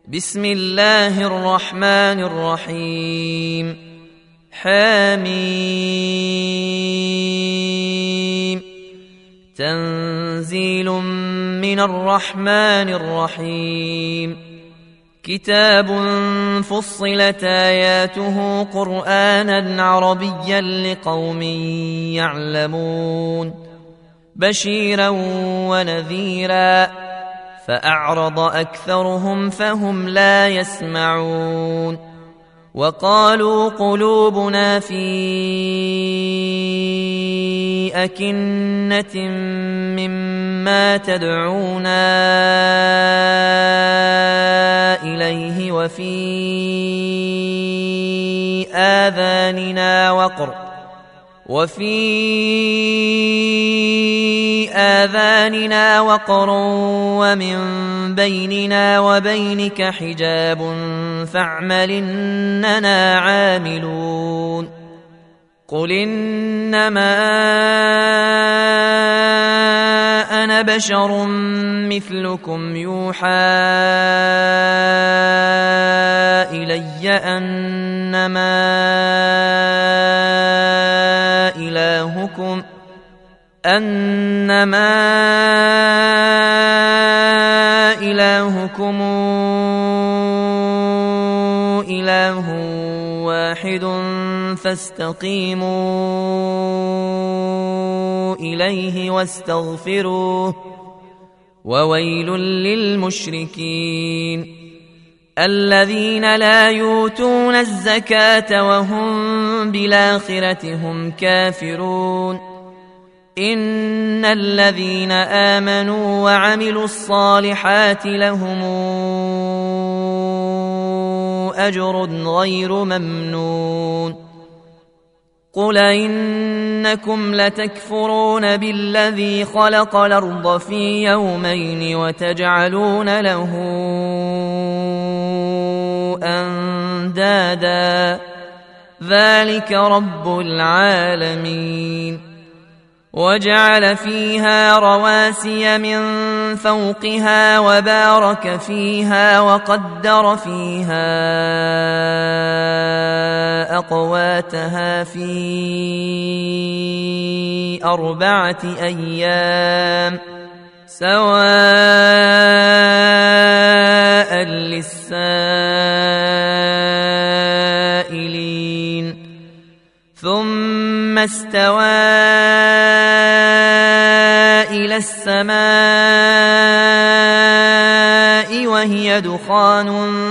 بسم الله الرحمن الرحيم حميم تنزيل من الرحمن الرحيم كتاب فصلت آياته قرآنا عربيا لقوم يعلمون بشيرا ونذيرا فأعرض أكثرهم فهم لا يسمعون وقالوا قلوبنا في أكنة مما تدعونا إليه وفي آذاننا وقر ومن بيننا وبينك حجاب فاعمل إننا عاملون قل إنما أنا بشر مثلكم يوحى إلي أنما إلهكم إله واحد فاستقيموا إليه واستغفروه وويل للمشركين الذين لا يؤتون الزكاة وهم بالآخرة هم كافرون إن الذين آمنوا وعملوا الصالحات لهم أجر غير ممنون قل إنكم لتكفرون بالذي خلق الأرض في يومين وتجعلون له أندادا ذلك رب العالمين وجعل فيها رواسي من فوقها وبارك فيها وقدر فيها أقواتها في 4 أيام سواء للسائلين ثم استوى إلى السماء وهي دخان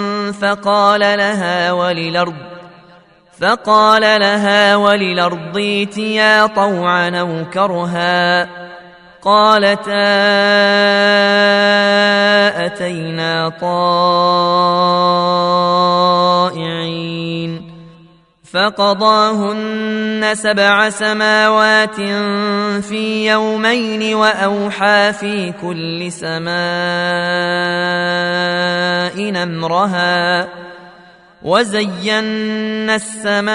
فقال لها وللأرض ائتيا طوعا أو كرها قالتا أتينا طائعين فقضاهن 7 سماوات في يومين وأوحى في كل سماء أمرها وزينا السماء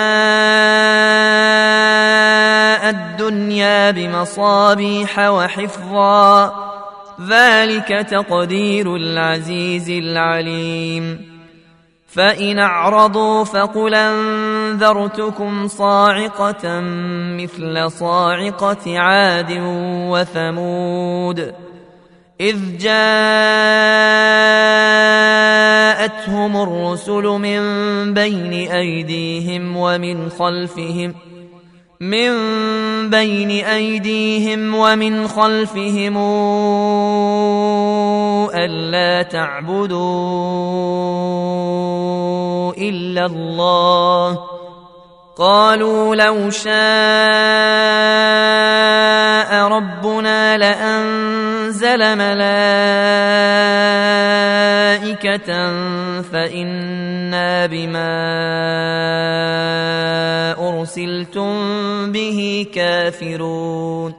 الدنيا بمصابيح وحفظا ذلك تقدير العزيز العليم فإن أعرضوا فقل أنذرتكم صاعقة مثل صاعقة عاد وثمود إذ جاءتهم الرسل من بين أيديهم ومن خلفهم ألا تعبدوا إلا الله قالوا لو شاء ربنا لأنزل ملائكة فإنا بما أرسلتم به كافرون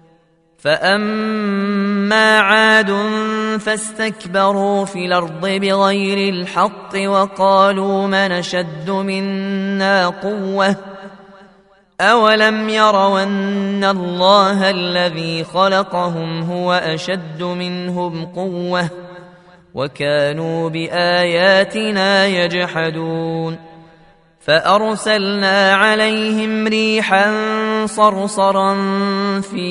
فأما عاد فاستكبروا في الأرض بغير الحق وقالوا من أشد منا قوة أولم يروا أن الله الذي خلقهم هو أشد منهم قوة وكانوا بآياتنا يجحدون فأرسلنا عليهم ريحا صرصرا في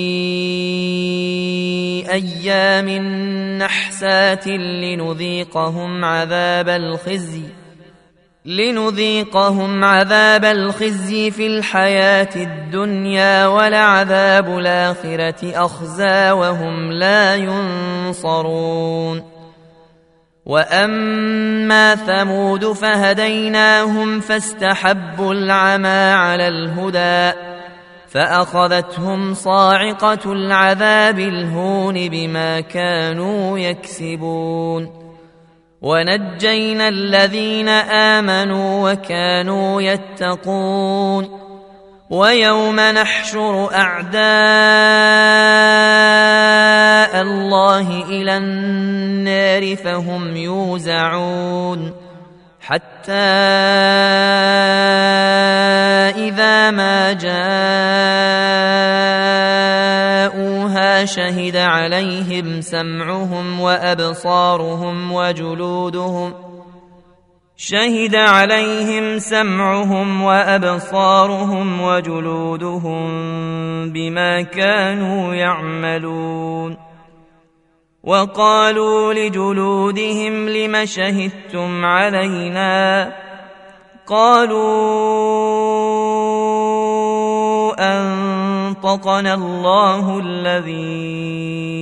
أيام نحسات لنذيقهم عذاب الخزي في الحياة الدنيا ولعذاب الآخرة أخزى وهم لا ينصرون وأما ثمود فهديناهم فاستحبوا العمى على الهدى فأخذتهم صاعقة العذاب الهون بما كانوا يكسبون ونجينا الذين آمنوا وكانوا يتقون ويوم نحشر أعداء الله إلى النار فهم يوزعون حتى إذا ما جاءوها شهد عليهم سمعهم وأبصارهم وجلودهم بما كانوا يعملون وقالوا لجلودهم لم شهدتم علينا قالوا أنطقنا الله الذي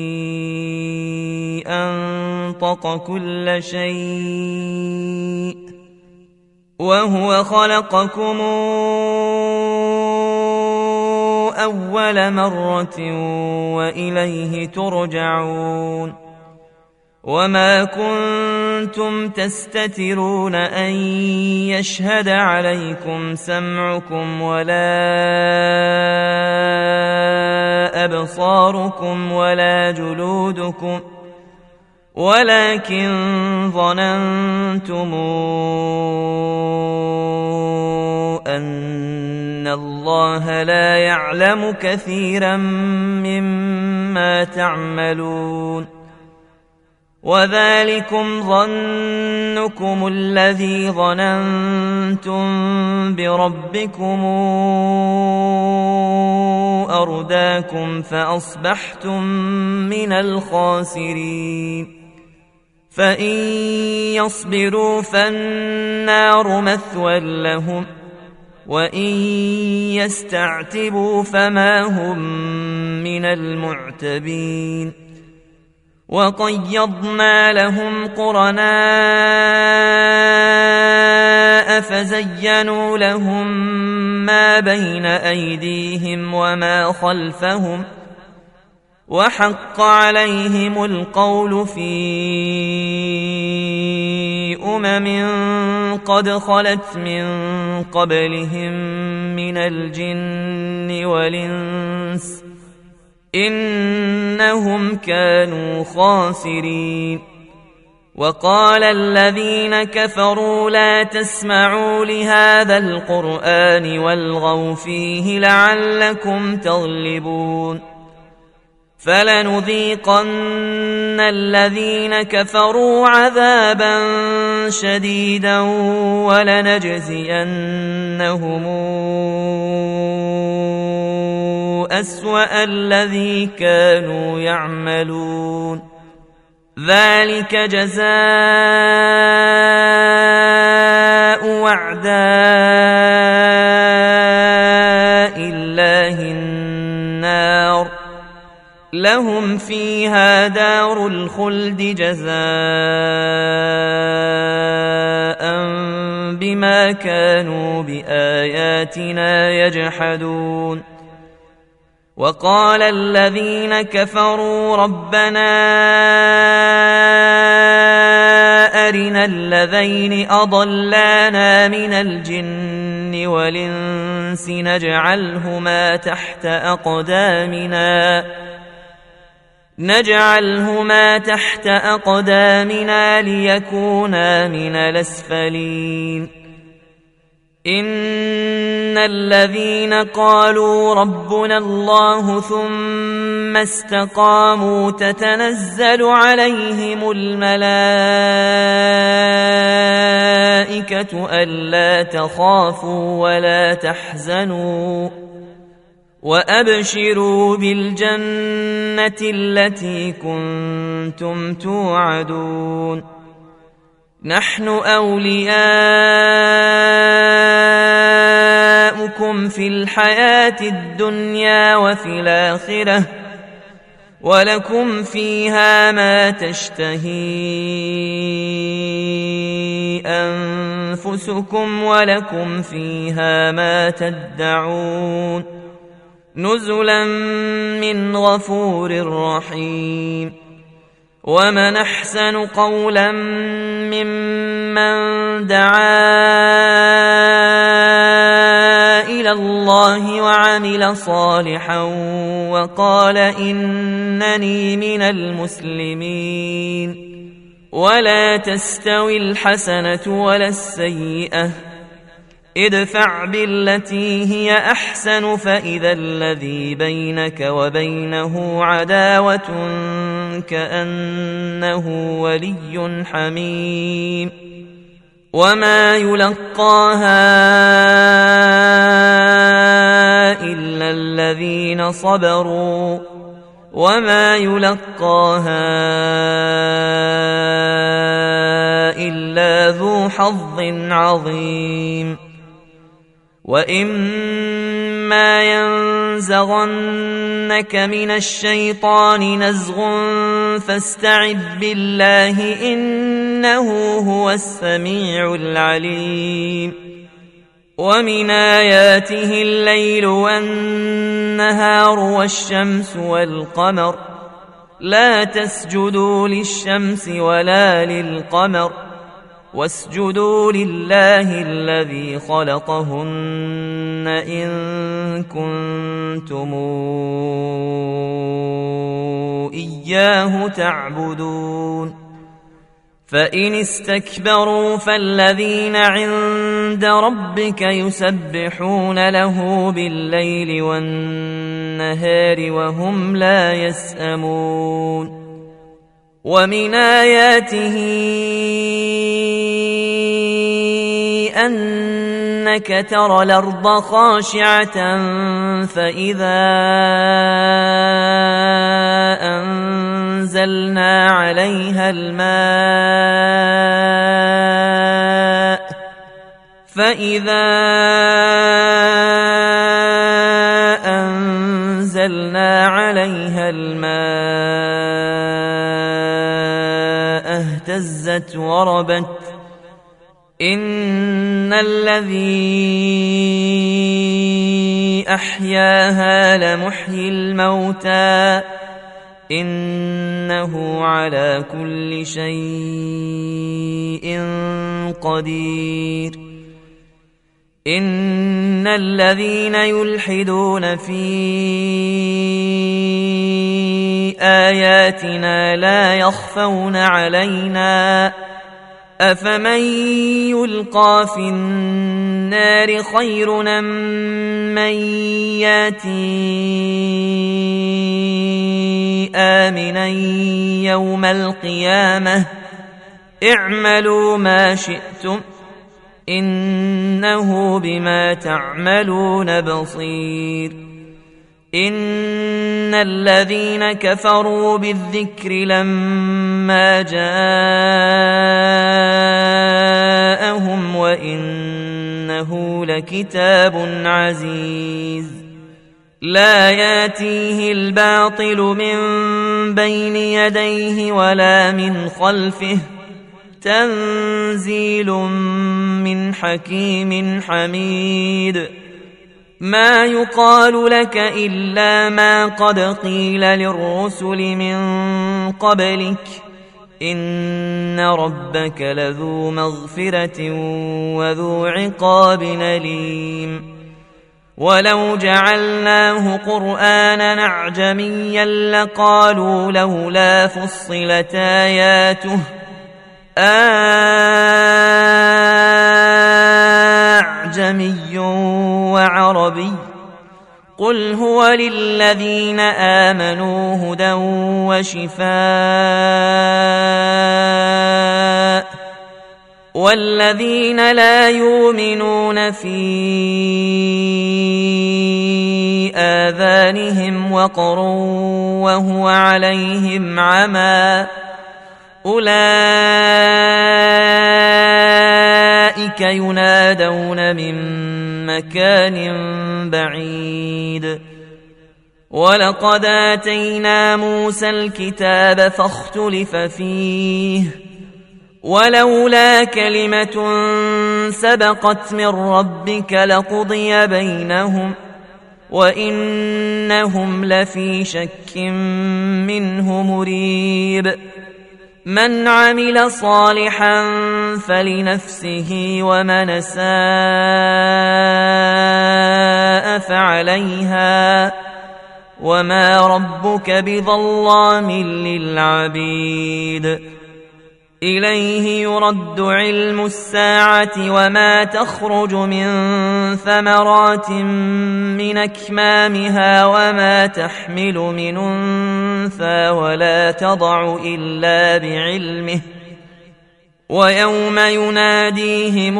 أنطق كل شيء وهو خلقكم أول مرة وإليه ترجعون وما كنتم تستترون أن يشهد عليكم سمعكم ولا أبصاركم ولا جلودكم ولكن ظننتم أن الله لا يعلم كثيرا مما تعملون وذلكم ظنكم الذي ظننتم بربكم أرداكم فأصبحتم من الخاسرين فإن يصبروا فالنار مثوى لهم وإن يستعتبوا فما هم من المعتبين وقيضنا لهم قرناء فزينوا لهم ما بين أيديهم وما خلفهم وحق عليهم القول في قد خلت من قبلهم من الجن والإنس إنهم كانوا خاسرين وقال الذين كفروا لا تسمعوا لهذا القرآن والغوا فيه لعلكم تغلبون فلنذيقن الذين كفروا عذابا شديدا ولنجزينهم أسوأ الذي كانوا يعملون ذلك جزاء أعداء الله النار لهم فيها دار الخلد جزاء بما كانوا بآياتنا يجحدون وقال الذين كفروا ربنا أرنا الذين أضلانا من الجن والإنس نجعلهما تحت أقدامنا ليكونا من الأسفلين إن الذين قالوا ربنا الله ثم استقاموا تتنزل عليهم الملائكة ألا تخافوا ولا تحزنوا وأبشروا بالجنة التي كنتم توعدون نحن أولياؤكم في الحياة الدنيا وفي الآخرة ولكم فيها ما تشتهي أنفسكم ولكم فيها ما تدعون نزلا من غفور رحيم ومن أحسن قولا ممن دعا إلى الله وعمل صالحا وقال إنني من المسلمين ولا تستوي الحسنة ولا السيئة ادفع بالتي هي أحسن فإذا الذي بينك وبينه عداوة كأنه ولي حميم وما يلقاها إلا الذين صبروا وما يلقاها إلا ذو حظ عظيم وإما ينزغنك من الشيطان نزغ فاستعذ بالله إنه هو السميع العليم ومن آياته الليل والنهار والشمس والقمر لا تسجدوا للشمس ولا للقمر واسجدوا لله الذي خلقهن إن كنتم إياه تعبدون فإن استكبروا فالذين عند ربك يسبحون له بالليل والنهار وهم لا يسأمون ومن آياته أنك ترى الأرض خاشعة فإذا أنزلنا عليها الماء اهتزت وربت إن الذي أحياها لمحيي الموتى إنه على كل شيء قدير إن الذين يلحدون في آياتنا لا يخفون علينا أفمن يلقى في النار خير من ياتي آمنا يوم القيامة اعملوا ما شئتم إنه بما تعملون بصير إن الذين كفروا بالذكر لما جاءهم وإنه لكتاب عزيز لا ياتيه الباطل من بين يديه ولا من خلفه تنزيل من حكيم حميد ما يقال لك إلا ما قد قيل للرسل من قبلك إن ربك لذو مغفرة وذو عقاب أليم ولو جعلناه قرآنا أعجميا لقالوا لولا فصلت آياته أعجمي أعجمي وعربي قل هو للذين آمنوا هدى وشفاء والذين لا يؤمنون في آذانهم وقر وهو عليهم عمى أولئك ينادون من مكان بعيد ولقد آتينا موسى الكتاب فاختلف فيه ولولا كلمة سبقت من ربك لقضي بينهم وإنهم لفي شك منه مريب من عمل صالحا فلنفسه ومن أساء فعليها وما ربك بظلام للعبيد إليه يرد علم الساعة وما تخرج من ثمرات من أكمامها وما تحمل من أنثى ولا تضع إلا بعلمه ويوم يناديهم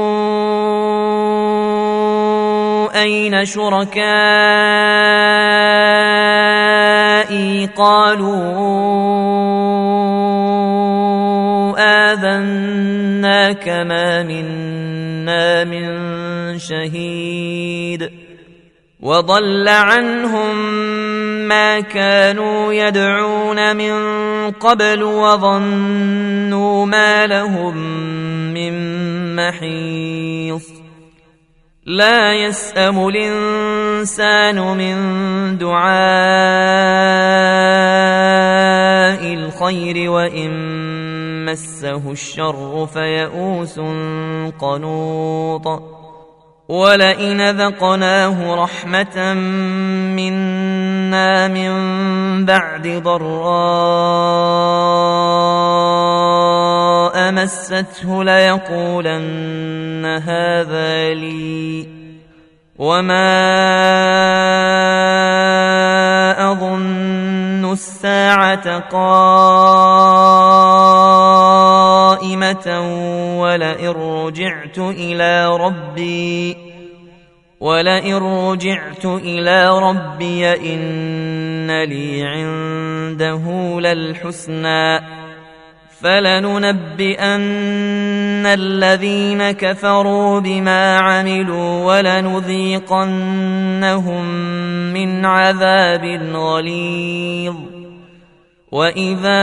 أين شركائي قالوا آذناك ما منا من شهيد وضل عنهم ما كانوا يدعون من قبل وظنوا ما لهم من محيص لا يسأم الإنسان من دعاء الخير وإن مسه الشر فيئوس قنوط ولئن ذقناه رحمة منا من بعد ضراء مسته ليقولن هذا لي وما أظن الساعة قائمة ولئن رجعت إلى ربي إن لي عنده للحسنى فلننبئن الذين كفروا بما عملوا ولنذيقنهم من عذاب غليظ وإذا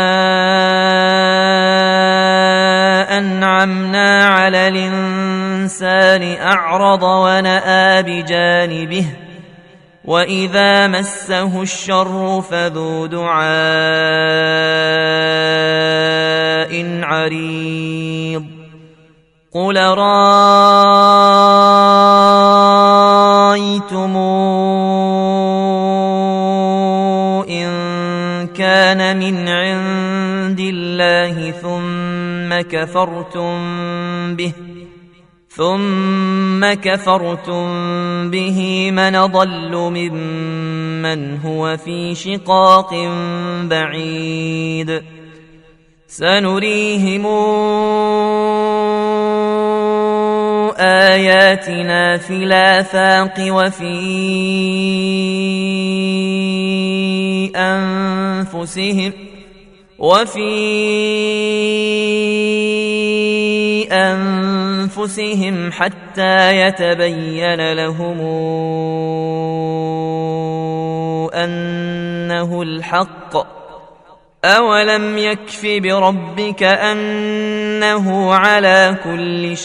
أنعمنا على الإنسان أعرض ونأى بجانبه وإذا مسه الشر فذو دعاء عريض قل رأيتم إن كان من عند الله ثم كفرتم به من ضل ممن هو في شقاق بعيد سنريهم آياتنا في الآفاق وفي أنفسهم حتى يتبين لهم أنه الحق أولم يكف بربك أنه على كل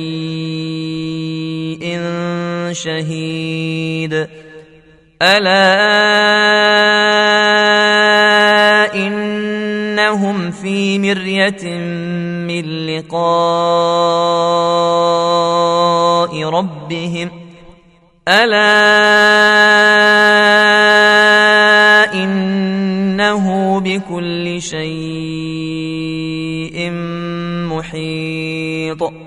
شيء شهيد ألا إنهم في مرية من لقاء ربهم ألا إنه بكل شيء محيط